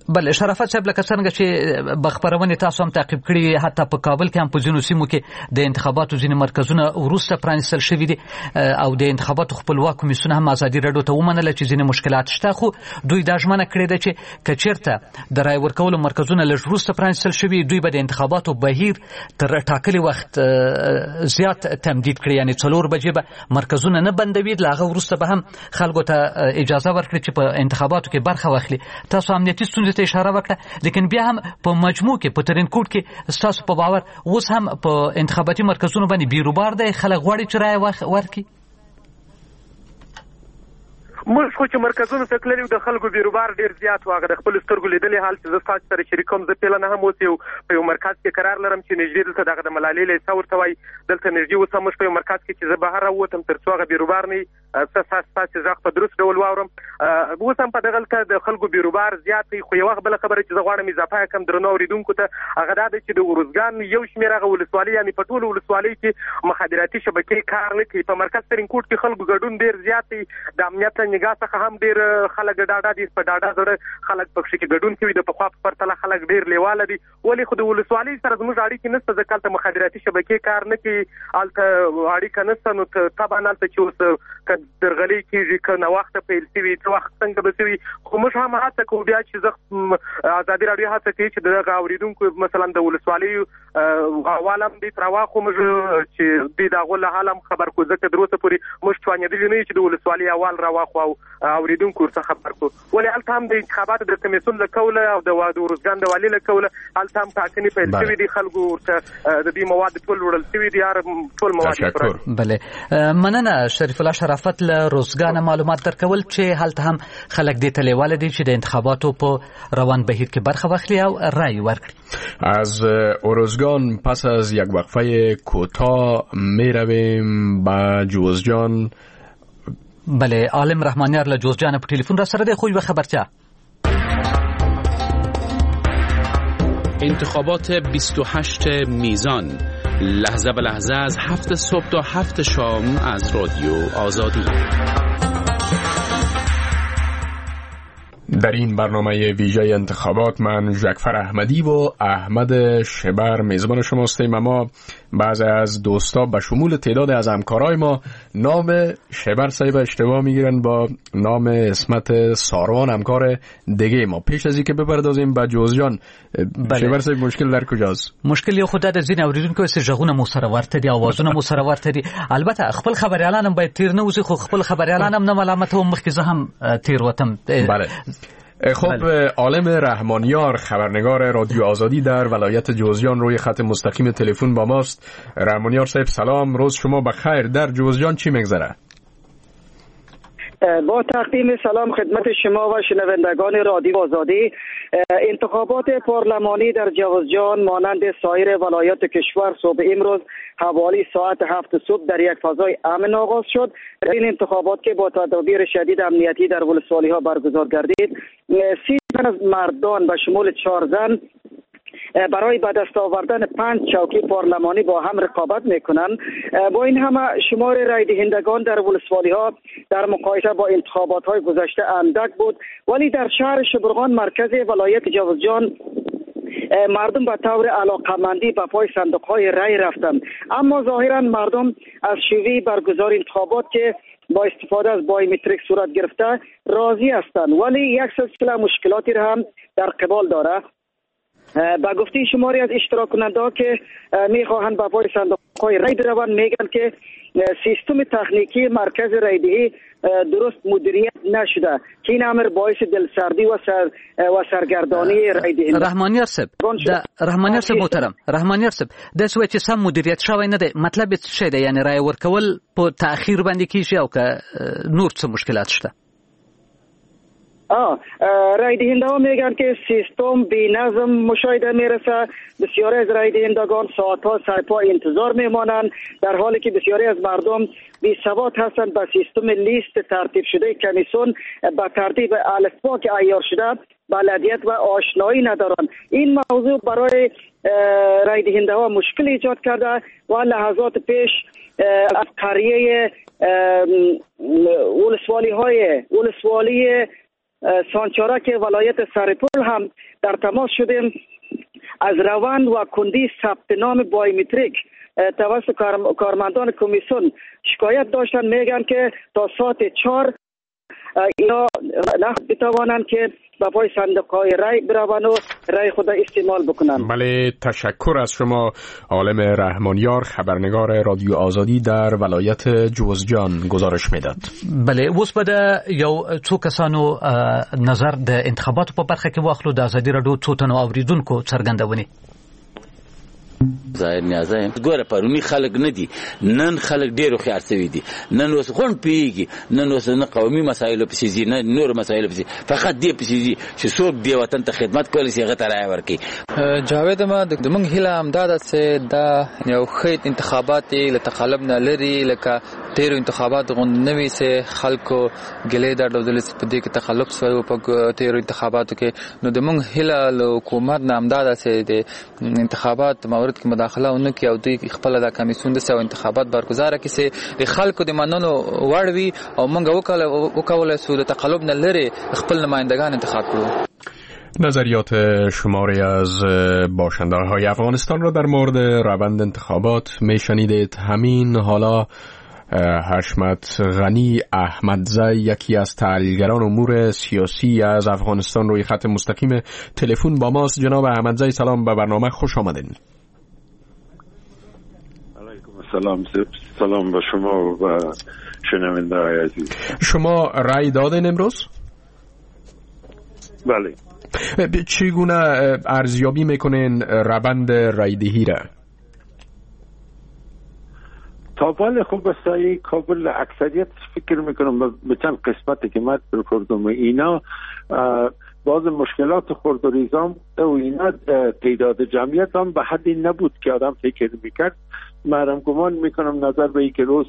بله شرافت صاحب لکه څنګه چې بخبرونه تاسو هم تعقیب کړی حتی په کابل کې هم په ځینو سیمو کې د انتخاباتو ځینې مرکزونه وروسته پرانیستل شوي دي او د انتخاباتو خپلواک کمیسیون هم ازادي راډیو ته ومنله چې ځینې مشکلات شته خو دوی دا ژمنه کړې ده چې که چېرته د رای ورکولو مرکزونه لږ وروسته پرانیستل شوي دوی به د انتخاباتو بهیر تر ټاکلي وخت زیات تمدید کړي یعنې څلور بجې به مرکزونه نه بندوي له هغه وروسته به هم خلکو ته اجازه ورکړي چې په انتخاباتو کې برخه واخلي. تاسو امنیتي ستونزې ته اشاره وکړه لیکن بیا هم په مجموع کې په ترینکوټ کې ستاسو په باور اوس هم په انتخاباتي مرکزونو باندې بیروبار دی خلک غواړي چې رایه ورکړي؟
موږ خو چې مرکزونو ته تللي د خلکو بیروبار ډېر زیات و هغه د خپلو سترګو لیدلی حال چې زه ستاسو سره شریکوم. زه پیله هم اوس یو په یو مرکز کې قرار لرم چې نږدې دلته دغه د ملالۍ لیسه ورته وایي دلته نږدې اوس هم موږ په یو مرکز کې چې زه بهر راووتم تر څو هغه بیروبار نه وي ستاسو غږ په درست ډول واورم. اوس هم په دغلته د خلکو بیروبار زیات دی خو یوه بله خبره چې زه غواړم اضافه کړم درنو اورېدونکو ته هغه دا ده چې د ارزګان یو شمېر هغه ولسوالۍ یعنې په ټولو ولسوالیو کې مخابراتي شبکې کار نه کوي. په مرکز ترینکوټ کې خلکو ګډون ډېر زیات دی د امنیت له نګاه څخه هم ډېر خلک ډاډه دي په ډاډه زړه خلک پکښې کې ګډون کوي د پخوا په پرتله خلک ډېر لیواله دي ولې خو د ولسوالۍ سره زموږ اړیکې نشته ځکه هلته مخابراتي شبکې کار نه کوي هلته اړیکه نشته نو طبعا هلته چې اوس که درغلۍ کېږي که ناوخته پیل شوي څه وخت څنګه به شوي خو موږ هم هڅه کوو بیا چې زه ازادي راډیو هڅه کوي چې دغه اورېدونکو مثلا د ولسوالیو احوال هم دوی تر راواخلو موږ چې دوی د هغو له حال هم خبر کړو ځکه تر اوسه پورې موږ توانېدلي نه یو چې د ولسوالۍ احوال راواخلو او اورېدونکو ورڅخه خبر کړو. ولې هلته هم د انتخاباتو د کمیسیون له کوله او د ارزګان د والي له کوله هلته هم ټاکنې پیل شوي دي خلکو ورته د دې مواد ټول وړل شوي دي هر ټول مواد.
بله مننه شریف الله شرافت له روزګان معلومات درکول چې هلته هم خلک دې ته لیواله دي چې د انتخاباتو په روان بهیر کې برخه واخلي او رای ورکړي.
از ارزگان پس از یک وقفه کوتاه می رویم به جوزجان.
بله عالم رحمانیار له جوزجان په ټلیفون را سره دی. خوی به خبرچه
انتخابات بیست و هشت میزان لحظه به لحظه از هفت صبح تا هفت شام از رادیو آزادی.
در این برنامه ویژه انتخابات من جعفر احمدی و احمد شبر میزبان شما هستیم. اما بعضی از دوستا به شمول تعداد از همکارای ما نام شبر صاحب اشتباه میگیرن با نام اسمت ساروان همکار دیگه ما. پیش از اینکه بپردازیم به جوزجان بله. شبر صاحب مشکل در کجاست؟
مشکل یو خدای د زین اوریدونکو چې ژغونه مو سره ورته دي اوازونه مو سره ورته دي. البته خپل خبريالان هم باید تیر نه وځي خو خپل خبريالان هم نه ملامت هم مخکې زه هم تیر وتم.
بله خب بله. عالم رحمانیار خبرنگار رادیو آزادی در ولایت جوزجان روی خط مستقیم تلفن با ماست. رحمانیار صاحب سلام، روز شما بخیر. در جوزجان چی میگذره؟
با تقدیم سلام خدمت شما و شنوندگان رادیو آزادی. انتخابات پارلمانی در جوزجان مانند سایر ولایات کشور صبح امروز حوالی ساعت هفت صبح در یک فضای امن آغاز شد. این انتخابات که با تدابیر شدید امنیتی در ولسوالی ها برگزار گردید، سی تن از مردان به شمول چهار زن برای به دست آوردن پنج چوکی پارلمانی با هم رقابت میکنند. با این همه شمار رای دهندگان در ولسوالی ها در مقایسه با انتخابات های گذشته اندک بود، ولی در شهر شبرغان مرکز ولایت جوزجان مردم به طور علاقمندی به پای صندوق های رای رفتند. اما ظاهرا مردم از شیوه برگزار انتخابات که با استفاده از بایومتریک صورت گرفته راضی هستند، ولی یک سلسله مشکلاتی را هم در قبال داره. با گفته شماری از اشتراک کننده که میخواهند به پای صندوق های رای بروند میگن که سیستم تکنیکی مرکز رایدهی درست مدیریت نشده که این امر باعث دلسردی و سر و سرگردانی رایدهی.
رحمانیار صاحب رحمانیار صاحب محترم رحمانیار صاحب د سوي چې سم مدیریت شوی نه دی، مطلب څه دی؟ یعنی رای ورکول په تاخير باندې کیږي او که نور څه مشکلات شته؟
آه رای دهنده ها میگن که سیستم بی نظم مشاهده میرسه. بسیاری از رای دهندگان ساعت ها سرپا انتظار میمانند، در حالی که بسیاری از مردم بی سواد هستند. به سیستم لیست ترتیب شده کمیسیون به ترتیب الفبا که عیار شده بلدیت و آشنایی ندارند. این موضوع برای رای دهنده ها مشکل ایجاد کرده و لحظات پیش از قریه ولسوالی های ولسوالی سانچارک ولایت سرپل هم در تماس شدیم. از روند و کندی ثبت نام بایومتریک توسط کارمندان کمیسیون شکایت داشتن. میگن که تا ساعت چهار اینا نقد بتوانند که به پای صندوق‌های رای بروند و رای خود استعمال بکنند.
بله، تشکر از شما عالم رحمانیار، خبرنگار رادیو آزادی در ولایت جوزجان گزارش میداد.
بله، اوس به د یو څو کسانو نظر د انتخاباتو په برخه کې واخلو. د ازادي راډیو څو تنو اوریدونکو څرګندونې.
ظاهر نیازه ګوره پرونی خلک نه دي، نن خلک ډیرو خيار شوي دي. نن اوس غون پیږي، نن اوس نه قومي مسایلو پسې ځي نه نور مسایلو پسې، فقط دې پسې ځي چې څوک دی وطن ته خدمت کوي چې هغه ته رای ورکړي.
جاوید ما د موږ هیله همدا ده چې دا یو ښه انتخابات له تقلب نه لري، لکه تیرو انتخابات غوند نه وي چې خلکو ګلې درلودل چې په دې کې تقلب شوی په تیرو انتخاباتو کې. نو د موږ هیله له حکومت نه همدا ده چې د انتخابات مورد کې مداخله ونه کوي او دوی خپل د کمیسیون د سو انتخابات برگزار کړي چې د خلکو د منلو وړ وي او موږ وکولای شو د تقلب نه لري خپل نمایندگان انتخاب کړو.
نظریات شماری از باشنده های افغانستان را در مورد روند انتخابات میشنیدید. همین حالا حشمت غنی احمدزی، یکی از تحلیلگران امور سیاسی از افغانستان، روی خط مستقیم تلفن با ماست. جناب احمدزی سلام، به برنامه خوش آمدین.
سلام سلام به شما و شنونده های عزیز.
شما رأی دادین امروز؟
بله.
چگونه ارزیابی میکنین روند رأیدهی را؟
طوال خوب سایی کابل اکثریت فکر میکنم به چند قسمتی که من پرکردم اینا باز مشکلات خورد و ریزام و اینا تعداد جمعیت هم به حدی نبود که آدم فکر میکرد. من گمان میکنم نظر به اینکه روز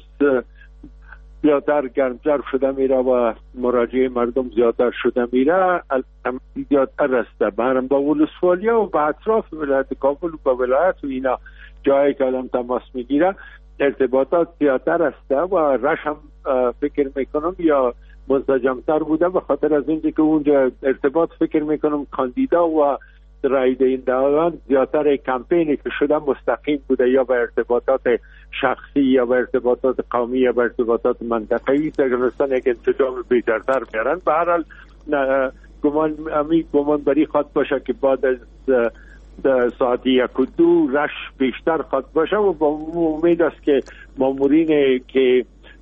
زیادتر گرمتر شده میره و مراجعه مردم زیادتر شده میره زیادتر رسته. من با ولسوالیا و به اطراف ولایت کابل و با ولایت و اینا جایی که آدم تماس میگیره ارتباطات زیادتر رسته و رش هم فکر میکنم یا منسجمتر بوده، به خاطر از اینکه که اونجا ارتباط فکر میکنم کاندیدا و رای دهندگان زیادتر کمپینی که شده مستقیم بوده یا به ارتباطات شخصی یا به ارتباطات قومی یا به ارتباطات منطقه‌ای تگرستان یک انسجام بیشتر میارن. به هر حال گمان امی گمان بری خواد باشه که بعد از ساعت یک و دو رش بیشتر خواد باشه و با امید است که مامورین که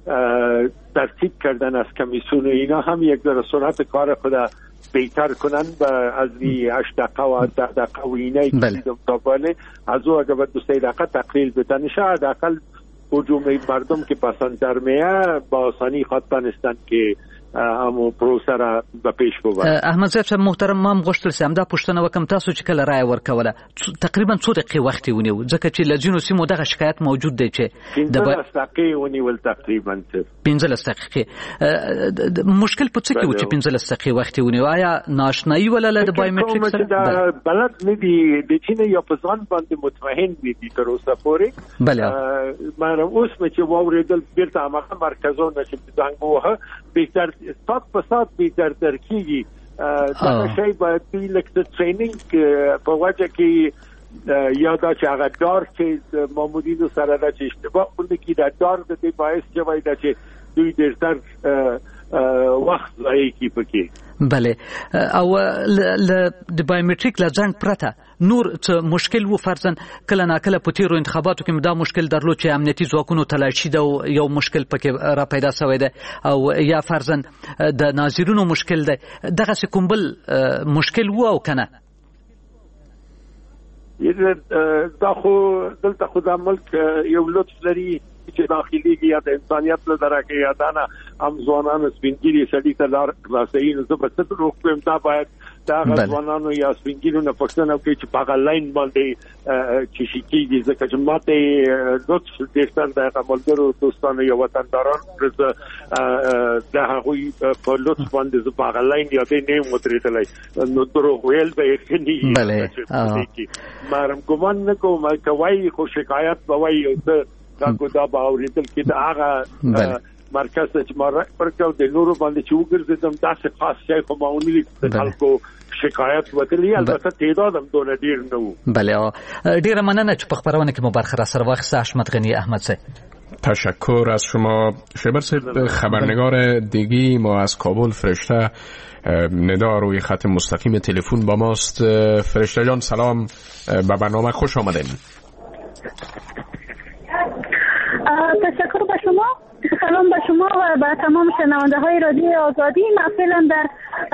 ترتیب کردن از کمیسیون اینا هم یک در سرعت کار خود بهتر کنن و از این هشت دقیقه و ده دقیقه و اینایی که دیدم تا باله از او اگر به دو سه دقیقه تقلیل بتنشه حداقل هجوم مردم که پسندتر میه با آسانی خواد تنستن که همو پروسه را به پیش ببرد.
احمد صاحب محترم، ما هم غوښتل چې همدا پوښتنه وکم، تاسو چې کله رایه ورکوله تقریبا څو دقیقې وخت ونیو؟ ځکه چې له ځینو سیمو دغه شکایت موجود دی چې
پنځلس دقیقې ونیول تقریبا.
پنځلس دقیقې. مشکل په څه کې و چې پنځلس دقیقې وخت ونیو؟ آیا ناشنایي ولله د بایومټریک سره؟
بلد نه دي د چین یا په ځان باندې مطمئن دي تر اوسه پورې.
بله.
ما اوس مې چې واورېدل بیرته هغه مرکزونه چې زنګ ووهه بهتر سات په سات بهتر درکېږي. دا شی باید دوی لکه د ټریننګ په وجه کې یا دا چې هغه دار چې مامورینو سره دا چې اشتباه وکړي دا دار د دې باعث شوی دا چې دوی ډېر وخت ضایع کړي پکې.
بله. او د بایومټریک له ځنډ پرته نور څه مشکل و؟ فرضاً کله ناکله په تیرو انتخاباتو کې دا مشکل درلود چې امنیتي ځواکونو تلاشي ده او یو مشکل پکې را پیدا شوی ده، او یا فرضاً د ناظرینو مشکل ده، دغسې کوم بل مشکل و او که نه؟
دا خو دلته خو دا ملک یو لطف لري چې داخليږي یا د انسانیت له درکه یا دانه هم ځوانانو سپینګری سړي ته لار خلاصي. نو زه په څه روغ کوم دا باید دا ځوانانو یا سپینګرو نه پښتنه کوي چې په لاین باندې چې شي کېږي، ځکه چې ماته لطف ډېر د عملګرو دوستانو یا وطنداران د هغوی په لطف باندې زه په لاین یا دې نه متریدلای نو دروغ ویل به یې نه.
بله.
مارم ګمان نه کوم کوي خو شکایت به وایي دا کو دا باورېدل کې دا هغه مرکز چې ما را پرکاو د نورو باندې چې وګرځیدم داسې خاص شي خو ما ونی د خلکو شکایت وکړي البته تعداد هم دونه ډیر نه و.
بله ډیره مننه چې په خبرونه کې مو برخه را سره واخیسته حشمت غنی احمد صاحب.
تشکر از شما شیبر صاحب. خبرنگار دیگی ما از کابل فرشته ندا روی خط مستقیم تلفن با ماست. فرشته جان سلام، به برنامه خوش آمدین.
تشکر به شما، سلام به شما و به تمام شنونده های رادیو آزادی. من فعلا در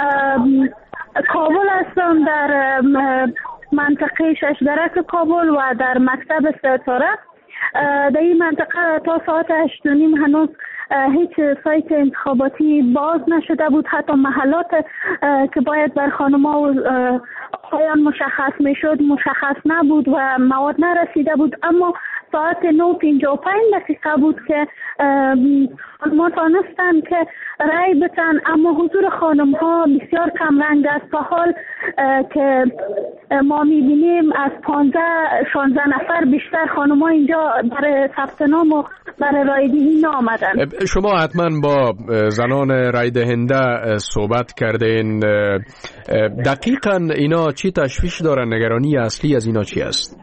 کابل هستم، در منطقه ششدرک کابل و در مکتب ستاره. در این منطقه تا ساعت هشت و نیم هنوز هیچ سایت انتخاباتی باز نشده بود. حتی محلات که باید بر خانم‌ها و آقایان مشخص میشد مشخص نبود و مواد نرسیده بود. اما ساعت نه و پنجاه و پنج دقیقه بود که ما تانستن که رای بتن، اما حضور خانم ها بسیار کم رنگ است. تا حال که ما میبینیم از پانزده شانزده نفر بیشتر خانم ها اینجا برای ثبت نام و برای رای دهی نآمدن.
شما حتما با زنان رای دهنده صحبت کردین. دقیقاً اینا چی تشویش دارن؟ نگرانی اصلی از اینا چی است؟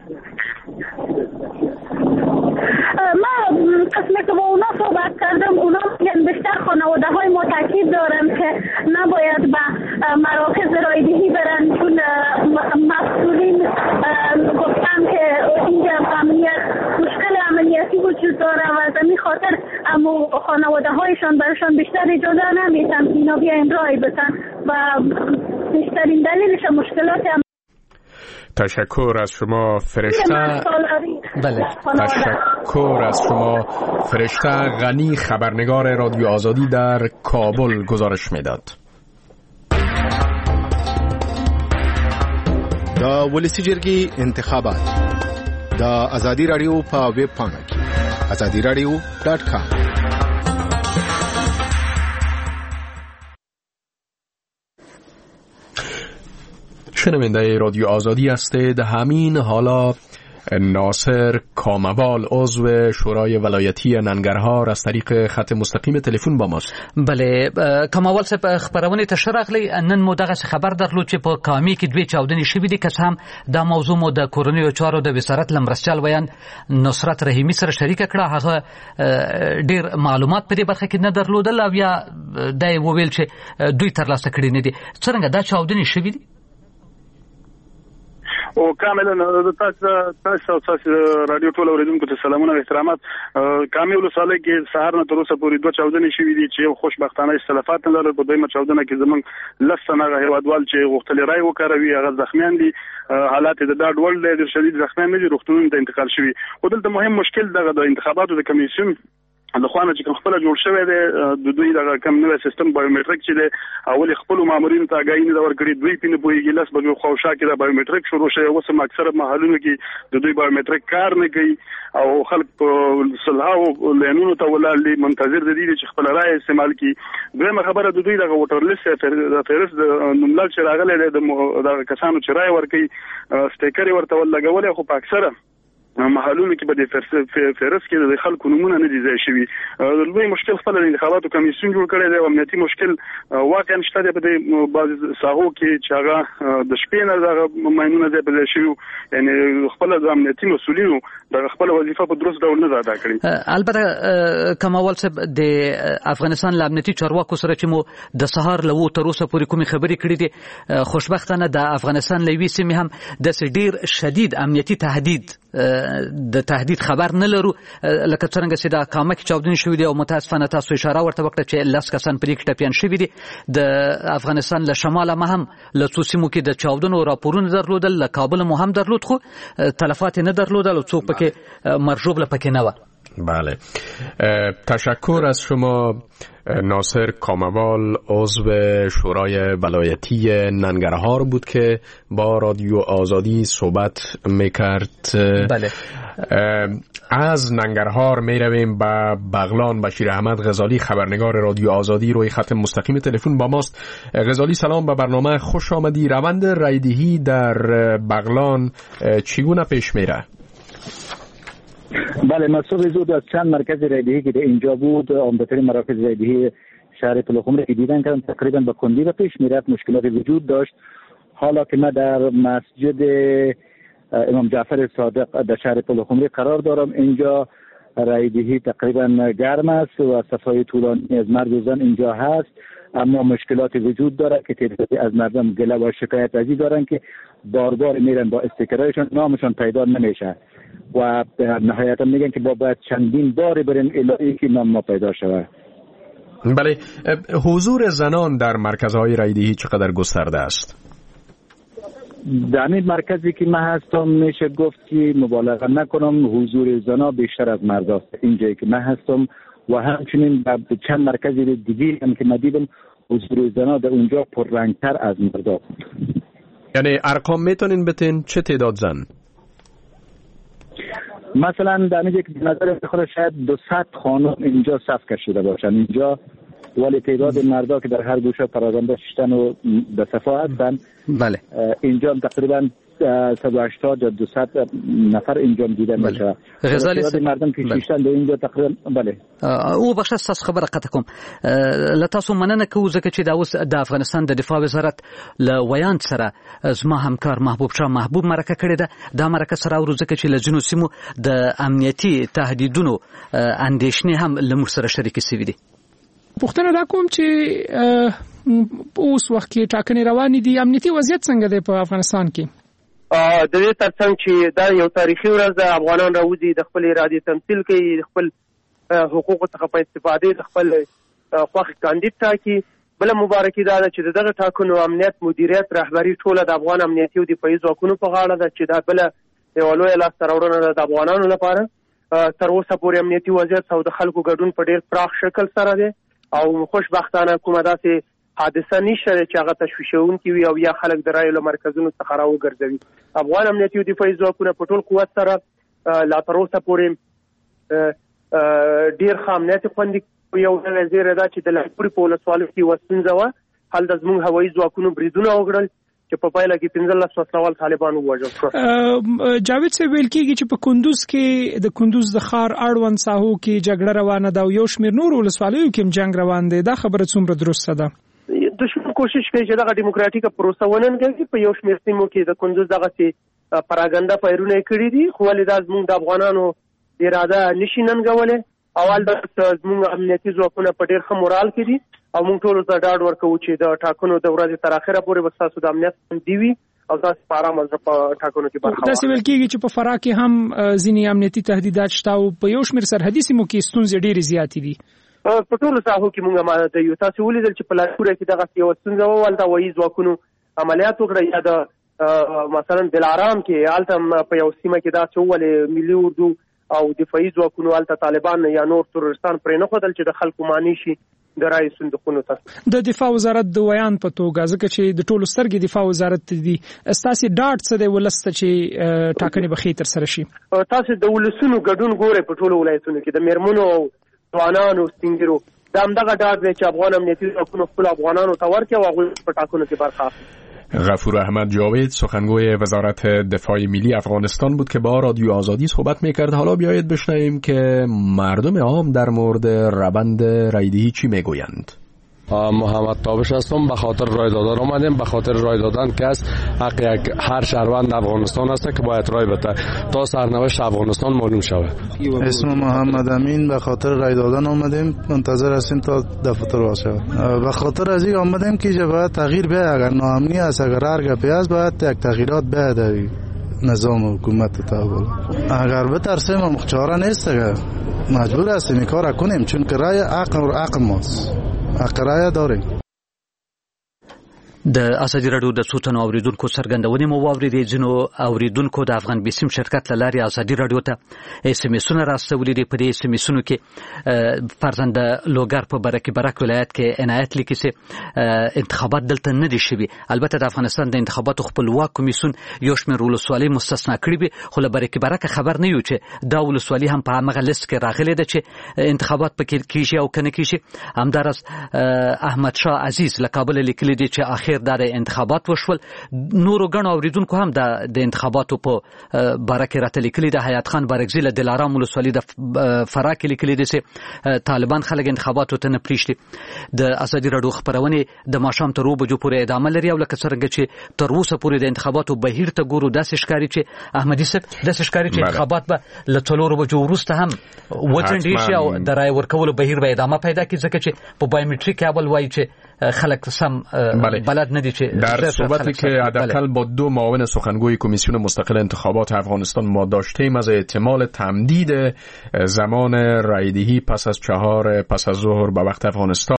قسمی که با اونا صحبت کردم، اونا میگن بیشتر خانواده های ما تاکید دارن که نباید به مراکز رایدهی برن، چون مسئولین گفتن که اینجا امنیت مشکل عملیاتی وجود داره و از این خاطر اما خانواده هایشان برشان بیشتر اجازه نمیتن که اینا بیاین رای بتن و بیشترین دلیلش مشکلات هم.
تشکر از شما فرشته.
بله.
تشکر از شما فرشته غنی، خبرنگار رادیو آزادی در کابل گزارش میداد.
دا ولسی جرګي انتخابات دا ازادي رادیو په ویب پاڼه کې ازادي رادیو ډاټ کام.
شنونده رادیو آزادی هستید. همین حالا ناصر کاموال عضو شورای ولایتی ننګرهار از طریق خط مستقیم تلفن با ماست.
بله کاموال صاحب، خبرونه ته شرغلی نن مو دغه خبر درلود چې په کامی کې دوی چاودنې شوې دي، که هم دا موضوع مو د کورونیو چارو د وزارت لمرسچال ویان نصرت رحیمی سره شریک کړه. هغه ډیر معلومات په دې برخه کې نه درلودل او یا دای وویل چې دوی ترلاسه کړي نه دي. څنګه دا چاودنې شوې دي؟
او کاملا تاسو تاسو تاسو رادیو ټول اوریدونکو ته سلامونه او احترامات. کامل وساله کې سهار نه تر اوسه پورې دوه چاودنې شوې دي چې خوشبختانه استلافات نه لري. په دویمه چاودنه کې زمونږ لسنه هیوادوال چې غوښتل رای وکړوي هغه زخمیان دي. حالات د ډاډ وړ دي، شدید زخمیان دي، روغتونونو ته انتقال شوي. او دلته مهم مشکل دغه د انتخاباتو د کمیسیون د خوانه چې کوم خپل جوړ شوی دی د دوی د کم نوې سیستم بایومټریک چې د اول خپل مامورین ته غاینې د ورګړي دوی پینې بوېږي لاس بجو خوشا کې د بایومټریک شروع شوی. اوس هم اکثره محلونو کې د دوی بایومټریک کار نه کوي او خلک په صلاحو لینونو ته ولاړ منتظر دي چې خپل رائے استعمال کړي. دویمه خبره د دوی د ووټر لیست د فهرست د نوملړ چې راغلی د کسانو چې رائے ورکړي سټیکر ورته ولګولې، خو په اکثره محلونو کې به د فهرست کې د خلکو نمونه نه دي ځای شوي. لوی مشکل خپل د انتخاباتو کمیسیون جوړ کړی دی او امنیتي مشکل واقعا شته دی په دې بعض ساحو کې چې هغه د شپې نه دغه ماینونه ځای په ځای شوي، یعنې خپل د امنیتي مسؤلینو دغه خپل وظیفه په درست ډول نه ادا کړې.
البته کمال صاحب، د افغانستان له امنیتي چارواکو سره چې مو د سهار له وو تر اوسه پورې کومې خبرې کړې دي، خوشبختانه د افغانستان له یوې سیمې هم داسې ډېر شدید امنیتي تهدید د تهدید خبر نه لرو. لکه څنګه چې د کامه کې چاودنې شوې دي او متاسفانه تاسو اشاره ورته وکړه چې لس کسان پرې کې ټپیان شوي دي. د افغانستان له شماله ما هم له څو سیمو کې د چاودنو راپورونه درلودل، له کابل مو هم درلود، خو تلفات نه درلودل او څوک پکې مرجوب له پکې نه و.
بله، تشکر از شما ناصر کاموال عضو شورای ولایتی ننګرهار بود که با رادیو آزادی صحبت میکرد.
بله.
از ننګرهار می رویم به بغلان. بشیر احمد غزالی خبرنگار رادیو آزادی روی خط مستقیم تلفن با ماست. غزالی سلام، به برنامه خوش آمدی. روند رایدهی در بغلان چگونه پیش میره؟
بله، مصرف زود از چند مرکز رایدهی که اینجا بود، عمده‌ترین مراکز رایدهی شهر پلخمری که دیدن کردن تقریبا به کندی و پیش میرفت، مشکلات وجود داشت. حالا که من در مسجد امام جعفر صادق در شهر پلخمری قرار دارم، اینجا رایدهی تقریبا گرم است و صفای طولانی از مرد و زن اینجا هست، اما مشکلات وجود داره که تعدادی از مردم گله و شکایت ازی دارن که بار بار میرن با استیکرایشون نامشون پیدا نمیشه و نهایتا میگن که با باید چندین بار برن الهی که نام ما پیدا شود.
بله، حضور زنان در مرکزهای رایدهی چقدر گسترده است؟
در این مرکزی که من هستم میشه گفت که مبالغه نکنم حضور زنا بیشتر از مرد است اینجایی که من هستم و همچنین در چند مرکز دیگه هم که من دیدم حضور زنا در اونجا پررنگتر از مرد بود.
یعنی ارقام میتونین بتین چه تعداد زن؟
مثلا در اینجا که نظر خود شاید دوصد خانم اینجا صف کشیده باشن اینجا، ولی تعداد مردا که در هر گوشه پراگنده ششتن و به صفا هستن.
بله،
اینجا تقریبا صد و هشتاد یا دوصد نفر اینجا دیده میشه.
غزالی
تعداد مردم که ششتن در اینجا تقریبا بله.
او بخش تاسو خبره قطع کوم لتاسو مننه کوو ځکه چې دا اوس د افغانستان د دفاع وزارت له ویاند سره زما همکار محبوب شاه محبوب مرکه کړې ده. دا مرکه سره ورو ځکه چې له جنو سیمو د امنیتي تهدیدونو اندېښنې هم له موږ سره شریکې شوې دي.
پوښتنه دا کوم چې اوس وخت کې ټاکنې روانې دي، امنیتي وضعیت څنګه دی په افغانستان کې؟
د دې ترڅنګ چې دا یو تاریخي ورځ ده، افغانان راوځي د خپل ارادې تمثیل کوي، د خپل حقوقو څخه په استفادې د خپل خوښ کاندید ټاکي. بله مبارکي دا ده چې دغه ټاکنو امنیت مدیریت رهبري ټوله د افغان امنیتي او دفاعي ځواکونو په غاړه ده چې دا بله یوه لویه لاسته راوړنه ده د افغانانو لپاره. تر اوسه پورې امنیتي وضعیت او د خلکو ګډون په ډېر پراخ شکل سره دی او خوشبختانه کومه داسې حادثه نشته چې هغه تشویشونکې وي او یا خلک د رایو له مرکزونو څخه راوګرځوي. افغان امنیتي او دفاعي ځواکونه په ټول قوت سره لا تر اوسه پورې ډېر ښه امنیت خوندي کوي. یو نوې زیری دا چې د لاهور په ولسوالۍ کې یوه ستونزه وه، هلته زموږ هوایي ځواکونو بریدونه وکړل چې په پایله کې پنځلس وسلوال طالبان ووژل شول.
جاوید صاحب ویل کېږي چې په کندوز کې د کندوز د ښار اړوند ساحو کې جګړه روانه ده او یو شمېر نورو ولسوالیو کې هم جنګ روان دی. دا خبره څومره درسته ده؟
دشمن کوشش کوي چې دغه ډیموکراتیکه پروسه وننګوي. په یو شمېر سیمو کې د کندوز دغسې پراګنده پیرونه یې کړي دي، خو ولې دا زموږ د افغانانو اراده نشي ننګولی او هلته زموږ امنیتي ځواکونه په ډېر ښه مورال کې دي او موږ ټولو ته ډاډ ورکوو چې د ټاکنو د ورځې تر اخره پورې به ستاسو د امنیت خوندي وي او تاسو په ارامه زړه په ټاکنو کې برخه واخلئ.
داسې ویل کېږي چې په فراه کې هم ځینې امنیتي تهدیدات شته او په یو شمېر سرحدي سیمو کې ستونزې ډېرې زیاتې دي.
په ټولو ساحو کې موږ اماده یو. تاسو ولیدل چې په لاهور کې دغسې یوه ستونزه وه، هلته هوایي ځواکونو عملیات وکړه، یا د مثلا دلارام کې هلته په یو سیمه کې داسې وولې ملي اردو او دفاعي ځواکونو هلته طالبان یا نور تروریستان پرې نه ښودل چې د خلکو مانع شي د رایې صندوقونو ته.
د دفاع وزارت د ویان په توګه ځکه چې د ټولو سترګې دفاع وزارت دي، ستاسې ډاډ څه دی ولس ته چې ټاکنې به ښې ترسره شي؟
تاسو د ولسونو ګډون ګورئ په ټولو ولایتونو کې د میرمنو او ځوانانو سپین ږیرو، دا همدغه ډاډ دی چې افغان امنیتي ځواکونو خپلو افغانانو ته ورکړي او هغوی په ټاکنو کې برخه اخلي.
غفور احمد جاوید سخنگوی وزارت دفاع ملی افغانستان بود که با رادیو آزادی صحبت میکرد. حالا بیایید بشنویم که مردم عام در مورد روند رایدهی چی میگویند.
محمد تابش هستم. به خاطر رای دادن آمدیم، به خاطر رای دادن که از حق یک هر شهروند افغانستان است که باید رای بده تا سرنوشت افغانستان معلوم شود.
اسم محمد امین. به خاطر رای دادن آمدیم، منتظر هستیم تا دفتر باز شود. به خاطر از این آمدیم که باید تغییر بیاید، اگر ناامنی است، اگر هر گپی است، باید یک تغییرات بیاید نظام حکومت تحول. اگر بترسیم هم چاره نیست، مجبور هستیم این کار کنیم چون که رای عقل و عقل ماست، اقرای داریم.
د ازادي راډیو د څوتنو اوریدونکو څرګندونې مو واورېدې. ځینو اوریدونکو د افغان بیسیم شرکت له لارې ازادي راډیو ته اس ام اسونه راستولي دي. په دې اس ام اسونو کې فرزند لوګر په برکې برک ولایت کې عنایت لیکي چې انتخابات دلته نه دي شوي. البته د افغانستان د انتخاباتو خپلواک کمیسیون یو شمېر ولسوالۍ مستثنا کړي وي، خو له برکې برک خبر نه یو چې دا ولسوالي هم په همغه لیست کې راغلې ده چې انتخابات پکې کیږي او کنه کیږي. همداراز احمد شاه عزیز له کابل لیکلي دي چې اخر تیر د انتخابات وشول. نورو غنو اوریدونکو هم د د انتخاباتو په باره کې راته لیکلي د حیات خان بارګزی له دلارام ولسوالۍ د فراه کې لیکلي دي چې طالبان خلک انتخاباتو ته نه پریږدي. د ازادي راډیو خبرونه د ماښام تر اوو بجو پورې ادامه لري او لکه څنګه چې تر اوسه پورې د انتخاباتو بهیر ته ګورو داسې ښکاري چې احمدي صاحب داسې ښکاري چې انتخابات به له څلورو بجو وروسته هم وځنډي شي او د رای ورکولو بهیر به ادامه پیدا کړي ځکه چې په بایومټریک اول وایي چې خلک سم بلد ندی چې
در صحبتی که حداقل با دو معاون سخنگوی کمیسیون مستقل انتخابات افغانستان ما داشتیم از احتمال تمدید زمان رایدهی پس از چهار پس از ظهر به وقت افغانستان